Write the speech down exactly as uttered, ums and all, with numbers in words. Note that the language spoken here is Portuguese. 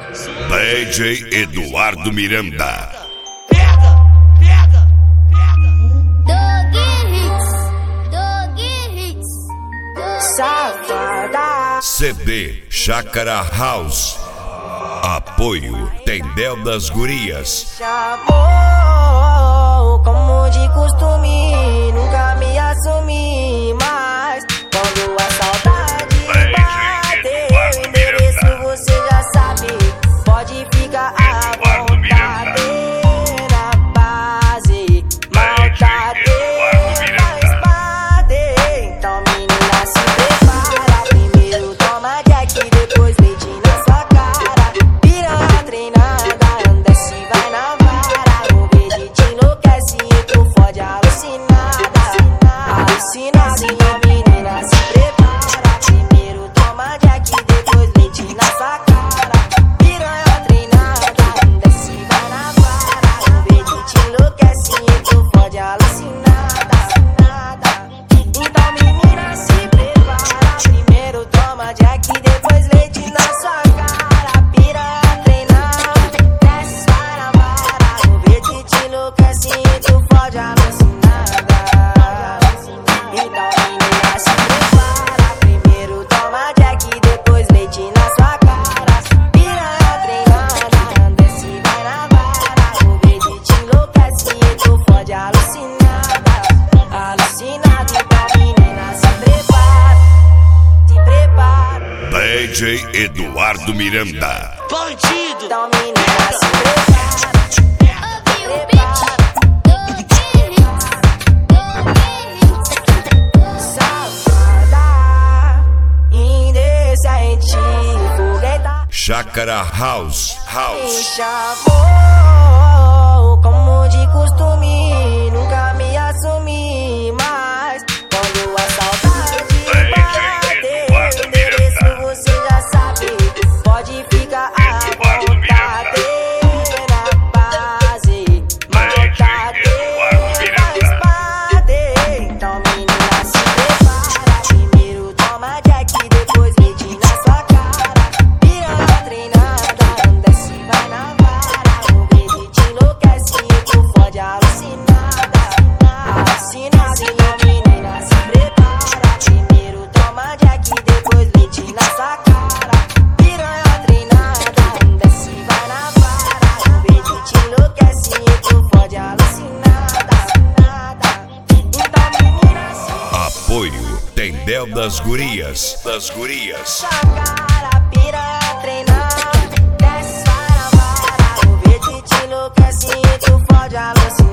D J Eduardo Miranda. Pega, pega, pega. Dog Hits, Dog Hits, Safada. C D Chácara House. Apoio Tendel das Gurias. Chamou como de costume, nunca me assumi, mas quando a saudade bater, o endereço você já sabe, pode ficar à vontade. Na base, maldade faz parte. Então menina, se prepara, primeiro toma Jack, depois leite na sua cara. Piranha treinada, anda se vai na vara, o verde te enlouquece e tu fode alucinada. Alucinada, minha menina, se prepara, primeiro toma Jack, depois leite na sua cara. Piranha treinada, anda se vai na vara, o verde te enlouquece e tu fode alucinada. Então menina, se prepara, primeiro toma Jack, depois leite na sua cara. Piranha treinada, desce para a vara, o verde te enlouquece e tu fode alucinada. Então menina, se prepara, primeiro toma Jack, depois leite na sua cara. Piranha treinada, desce vai na vara, o verde te enlouquece e tu fode alucinada. Alucinada, então menina, se prepara, se prepara. D J Eduardo Miranda. Bandido, então menina, se prepara. ouvi o beat, Dog Hits, Dog Hits. Safada, indecente, fogueta. Chácara House. Me House. chamou como de costume, nunca me assumi, mas quando a saudade bater, o endereço você já sabe, pode ficar à vontade. Na base, maldade faz parte. Então menina, se prepara, primeiro toma Jack, depois leite na sua cara. Piranha treinada, anda se vai na vara, o verde te enlouquece e tu fode alucinada. Alucinada, minha menina, se prepara, primeiro toma Jack, depois leite na sua cara. Piranha treinada, anda se vai na vara, o verde te enlouquece e tu fode alucinada. Então menina, se Apoio Tendel das Gurias. Das Gurias. sua cara, piranha treinada, desce para a vara, o verde te enlouquece e tu fode alucinada.